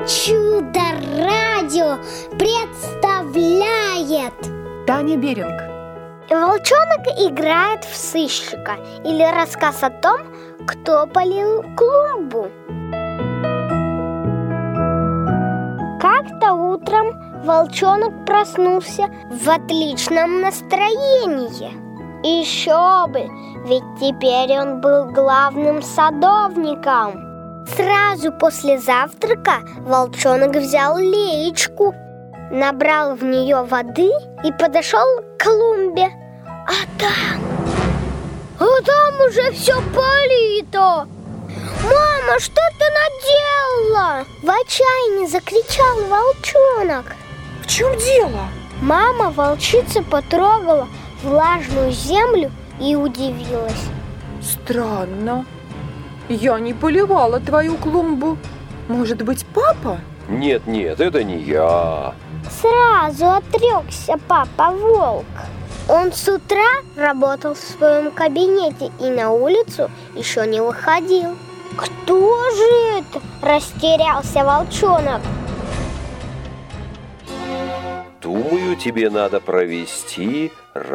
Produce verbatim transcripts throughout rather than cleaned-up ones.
Чудо-радио представляет Таня Беринг. Волчонок играет в сыщика или рассказ о том, кто полил клумбу. Как-то утром волчонок проснулся в отличном настроении. Еще бы, ведь теперь он был главным садовником. Сразу после завтрака волчонок взял леечку, набрал в нее воды и подошел к клумбе. А там... А там уже все полито! «Мама, что ты наделала?» В отчаянии закричал волчонок. В чем дело? Мама волчица потрогала влажную землю и удивилась. Странно. Я не поливала твою клумбу. Может быть, папа? Нет, нет, это не я. Сразу отрекся папа-волк. Он с утра работал в своем кабинете и на улицу еще не выходил. Кто же это? Растерялся волчонок. Думаю, тебе надо провести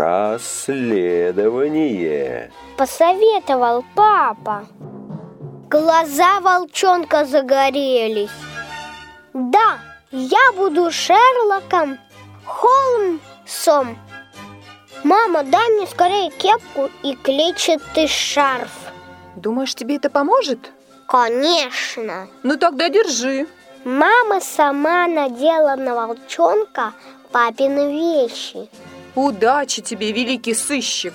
расследование, посоветовал папа. Глаза волчонка загорелись. Да, я буду Шерлоком Холмсом. Мама, дай мне скорее кепку и клетчатый шарф. Думаешь, тебе это поможет? Конечно. Ну тогда держи. Мама сама надела на волчонка папины вещи. Удачи тебе, великий сыщик.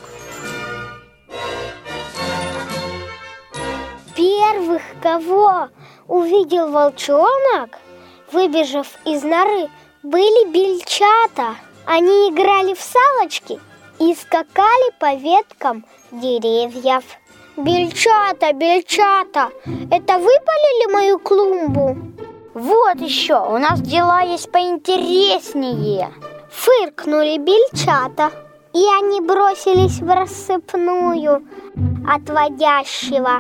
Первых, кого увидел волчонок, выбежав из норы, были бельчата. Они играли в салочки и скакали по веткам деревьев. Бельчата, бельчата, это вы полили мою клумбу? Вот еще, у нас дела есть поинтереснее. Фыркнули бельчата, и они бросились в рассыпную отводящего.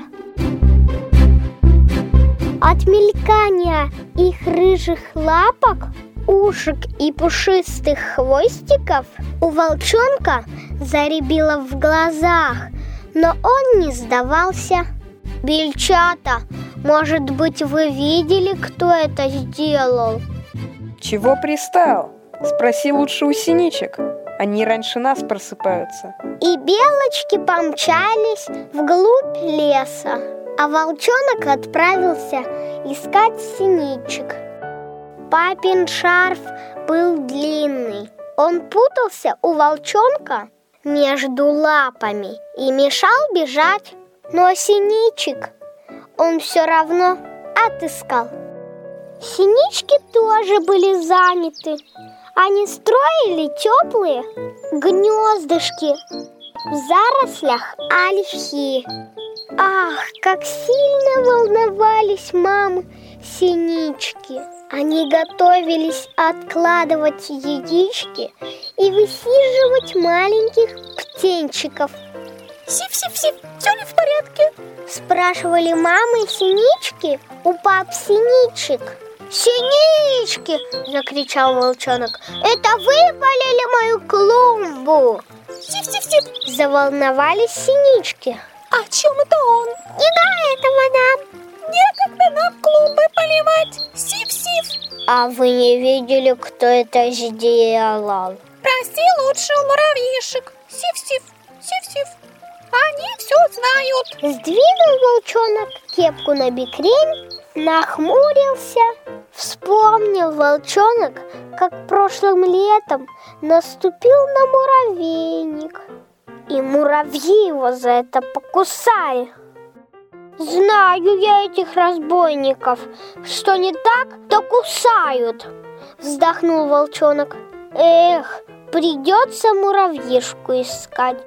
От мелькания их рыжих лапок, ушек и пушистых хвостиков у волчонка заребило в глазах, но он не сдавался. Бельчата, может быть, вы видели, кто это сделал? Чего пристал? Спроси лучше у синичек. Они раньше нас просыпаются. И белочки помчались вглубь леса, а волчонок отправился искать синичек. Папин шарф был длинный. Он путался у волчонка между лапами и мешал бежать. Но синичек он все равно отыскал. Синички тоже были заняты. Они строили теплые гнездышки в зарослях ольхи. Ах, как сильно волновались мамы синички. Они готовились откладывать яички и высиживать маленьких птенчиков. Сив-сив-сив, все ли в порядке? Спрашивали мамы синички у пап синичек. «Синички!» – закричал волчонок. «Это вы полили мою клумбу!» Сив-сив-сив! Заволновались синички. А о чем это он? Не до этого нам! Некогда нам клумбы поливать! Сив-сив! А вы не видели, кто это сделал? Проси лучше у муравьишек. Сив-сив! Сив-сив! Они все знают. Сдвинул волчонок кепку на бекрень, нахмурился. Вспомнил волчонок, как прошлым летом наступил на муравейник, и муравьи его за это покусали. Знаю я этих разбойников, что не так, то кусают. Вздохнул волчонок. Эх, придется муравьишку искать.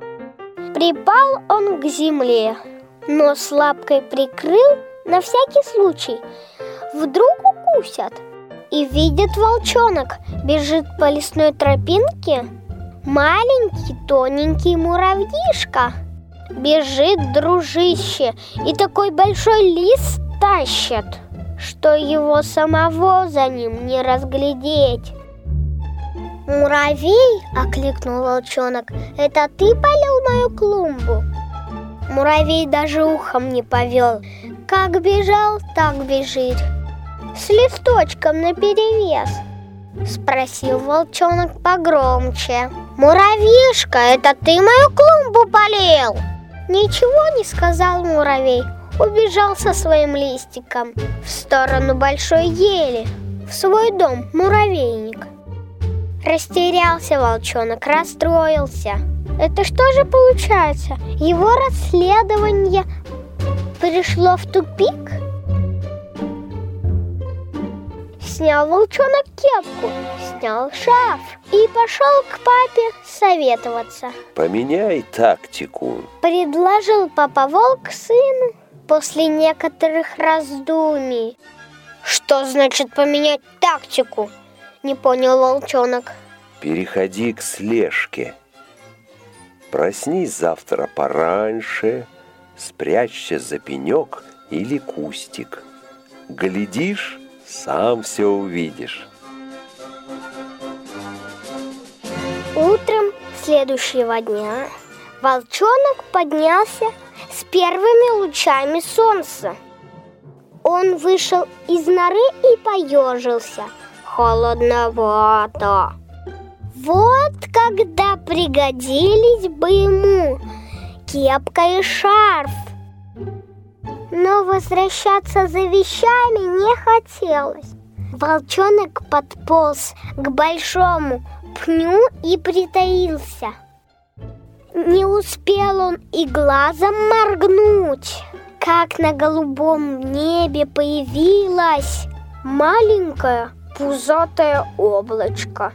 Припал он к земле, нос лапкой прикрыл на всякий случай. Вдруг укусят. И видит волчонок, бежит по лесной тропинке маленький тоненький муравьишка. Бежит дружище и такой большой лист тащит. что его самого за ним не разглядеть. «Муравей!» — окликнул волчонок. «Это ты полил мою клумбу?» Муравей даже ухом не повел. Как бежал, так бежит. «С листочком наперевес?» — спросил волчонок погромче. «Муравьишка, это ты мою клумбу полил?» Ничего не сказал муравей. Убежал со своим листиком в сторону большой ели, в свой дом, муравейник. Растерялся волчонок, расстроился. Это что же получается? Его расследование пришло в тупик? Снял волчонок кепку, снял шарф и пошел к папе советоваться. Поменяй тактику, Предложил папа-волк сыну после некоторых раздумий. Что значит поменять тактику? Не понял волчонок. переходи к слежке. Проснись завтра пораньше, спрячься за пенек или кустик. Глядишь, сам все увидишь. Утром следующего дня волчонок поднялся с первыми лучами солнца. Он вышел из норы и поежился. Холодновато. Вот когда пригодились бы ему кепка и шарф. Но возвращаться за вещами не хотелось. Волчонок подполз к большому пню и притаился. Не успел он и глазом моргнуть, как на голубом небе появилось маленькое пузатое облачко.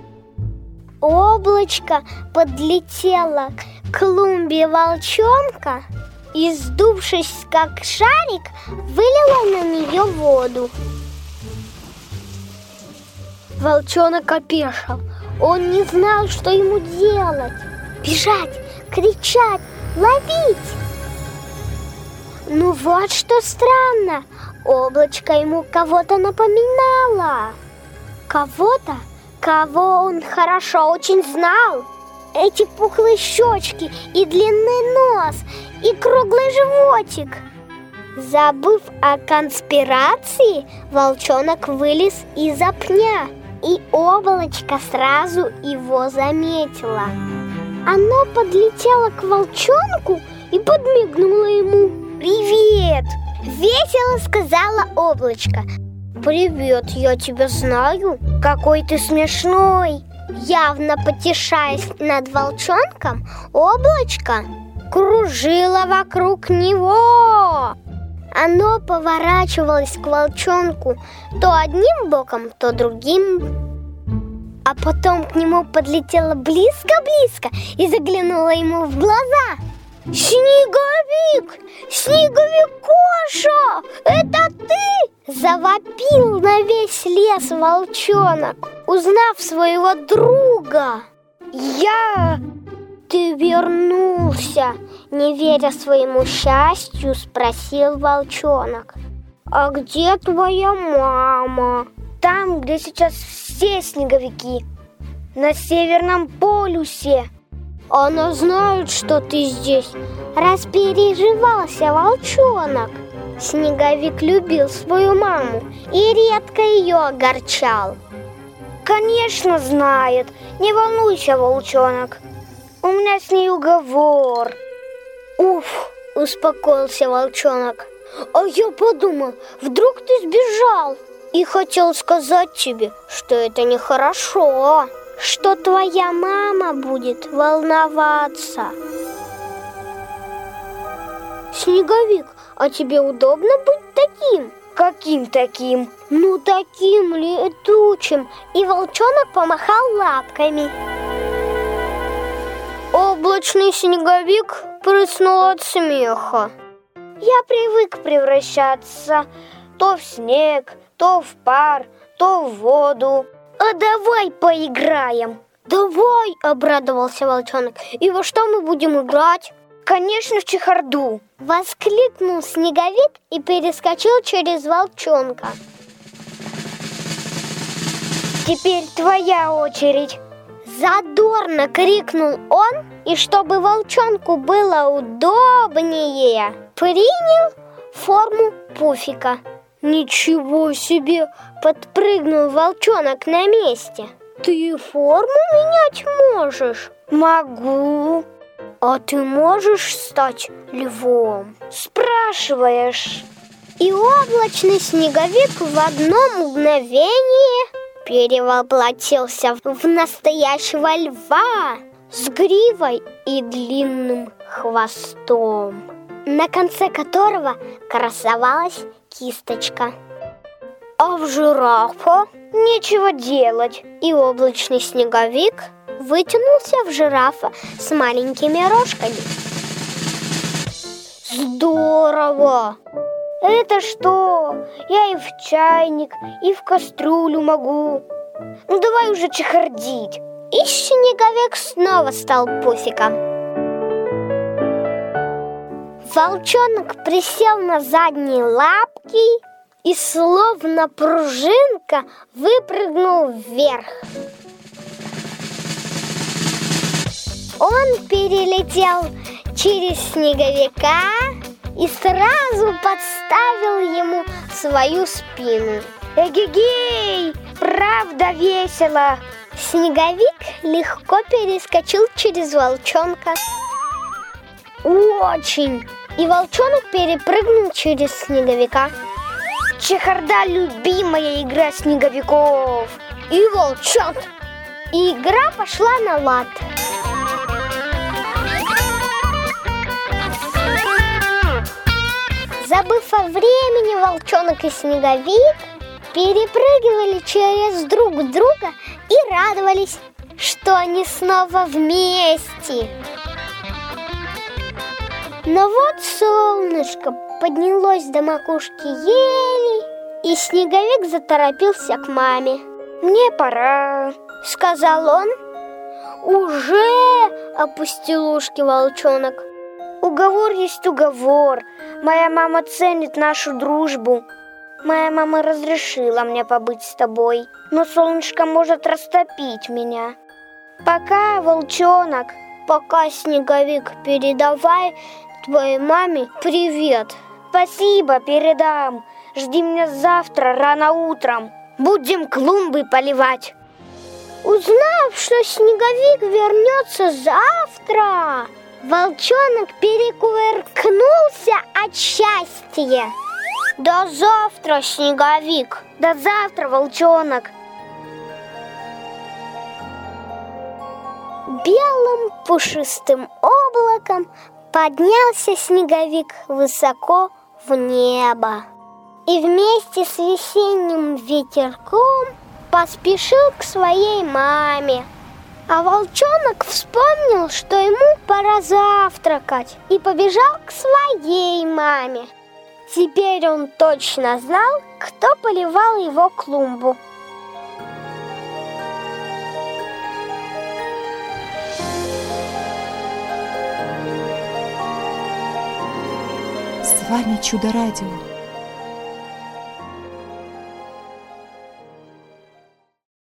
Облачко подлетело к клумбе волчонка и, сдувшись как шарик, вылило на нее воду. Волчонок опешил. Он не знал, что ему делать. Бежать, кричать, ловить. Ну вот что странно. Облачко ему кого-то напоминало. Кого-то, кого он хорошо очень знал. Эти пухлые щечки и длинный нос, и круглый животик. Забыв о конспирации, волчонок вылез из-за пня, и облачко сразу его заметило. Оно подлетело к волчонку и подмигнуло ему. «Привет!» — весело сказала облачко. «Привет, я тебя знаю. Какой ты смешной!» Явно потешаясь над волчонком, облачко кружило вокруг него. Оно поворачивалось к волчонку то одним боком, то другим. А потом к нему подлетело близко-близко и заглянуло ему в глаза. «Снеговик! Снеговик-коша! Это ты?» Завопил на весь лес волчонок, узнав своего друга. «Я... Ты вернулся?» Не веря своему счастью, спросил волчонок. «А где твоя мама?» «Там, где сейчас все снеговики, на Северном полюсе». «Она знает, что ты здесь?» Распереживался волчонок. Снеговик любил свою маму и редко ее огорчал. «Конечно знает. Не волнуйся, волчонок. У меня с ней уговор». «Уф!» — успокоился волчонок. «А я подумал, вдруг ты сбежал? И хотел сказать тебе, что это нехорошо, что твоя мама будет волноваться». «Снеговик, а тебе удобно быть таким?» «Каким таким?» «Ну, таким летучим». И волчонок помахал лапками. Облачный снеговик прыснул от смеха. «Я привык превращаться то в снег, то в пар, то в воду. А давай поиграем!» «Давай!» — обрадовался волчонок. «И во что мы будем играть?» конечно, в чехарду! Воскликнул Снеговик и перескочил через волчонка. Теперь твоя очередь! Задорно крикнул он, и чтобы волчонку было удобнее, принял форму пуфика. Ничего себе! Подпрыгнул волчонок на месте. Ты форму менять можешь? Могу. А ты можешь стать львом? Спрашиваешь. И облачный Снеговик в одно мгновение перевоплотился в настоящего льва с гривой и длинным хвостом, на конце которого красовалась кисточка. А в жирафа нечего делать, и облачный Снеговик вытянулся в жирафа с маленькими рожками. Здорово! Это что? Я и в чайник, и в кастрюлю могу. Ну давай уже чехардить. И Снеговик снова стал пуфиком. Волчонок присел на задние лапки и словно пружинка выпрыгнул вверх. Он перелетел через Снеговика и сразу подставил ему свою спину. Эгегей! Правда весело! Снеговик легко перескочил через волчонка. Очень! И волчонок перепрыгнул через Снеговика. Чехарда — любимая игра снеговиков. И волчонок. И игра пошла на лад. Забыв о времени, волчонок и Снеговик перепрыгивали через друг друга и радовались, что они снова вместе. Но вот солнышко поднялось до макушки ели, и Снеговик заторопился к маме. «Мне пора», — сказал он. «Уже?» — опустил ушки волчонок. «Уговор есть уговор. Моя мама ценит нашу дружбу. Моя мама разрешила мне побыть с тобой, но солнышко может растопить меня. Пока, волчонок, пока, Снеговик, передавай твоей маме привет». «Спасибо, передам. Жди меня завтра рано утром. Будем клумбы поливать». Узнав, что Снеговик вернется завтра, волчонок перекувыркнулся от счастья. «До завтра, Снеговик!» «До завтра, волчонок!» Белым пушистым облаком поднялся Снеговик высоко в небо и вместе с весенним ветерком поспешил к своей маме. А волчонок вспомнил, что ему пора завтракать, и побежал к своей маме. Теперь он точно знал, кто поливал его клумбу. С вами Чудо-радио.